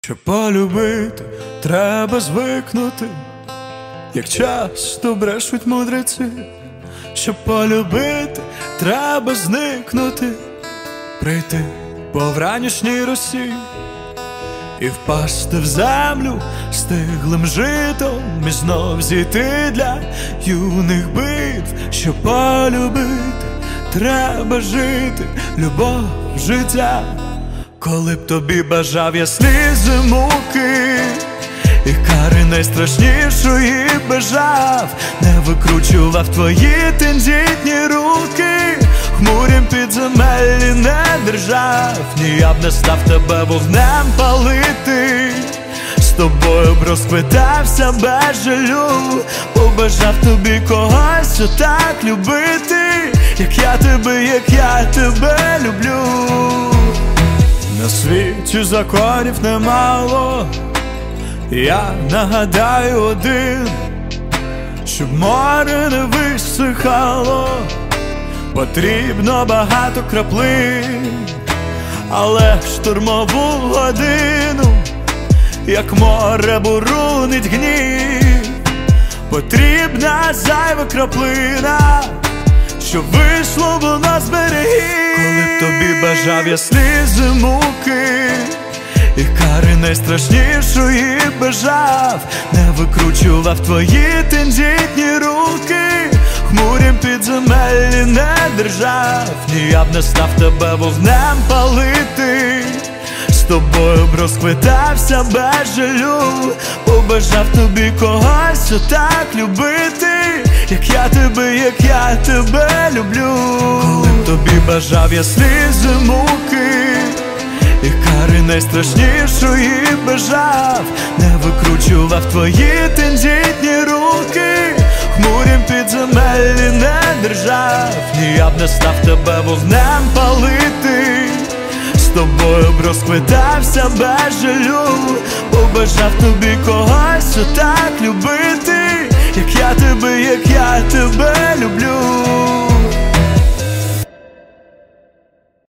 Щоб полюбити, треба звикнути, як часто брешуть мудреці. Щоб полюбити, треба зникнути, прийти по вранішній росі і впасти в землю стиглим житом, і знов зійти для юних битв. Щоб полюбити, треба жити, любов, життя. Коли б тобі бажав я слізи муки і кари найстрашнішої бажав, не викручував твої тендітні руки, хмурім підземеллі не держав, ні я б не став тебе вогнем палити, з тобою б розквитався без жалю, побажав тобі когось отак любити, як я тебе люблю. На світі законів немало, я нагадаю один: щоб море не висихало, потрібно багато краплин, але в штурмову годину, як море бурунить гнів, потрібна зайва краплина, щоб вийшло воно з берегів. Коли б тобі бажав я слізи муки і кари найстрашнішої бажав, не викручував твої тендітні руки, хмурім підземеллі не держав, ні я б не став тебе вогнем палити, з тобою б розквитався без жалю, побажав тобі когось отак любити, як я тебе люблю. Коли б тобі бажав я слізи муки і кари найстрашнішої бажав, не викручував твої тендітні руки, хмурім підземеллі не держав, ні я б не став тебе вогнем палити, з тобою б розквитався без жалю, побажав тобі когось отак любити, як я тебе люблю.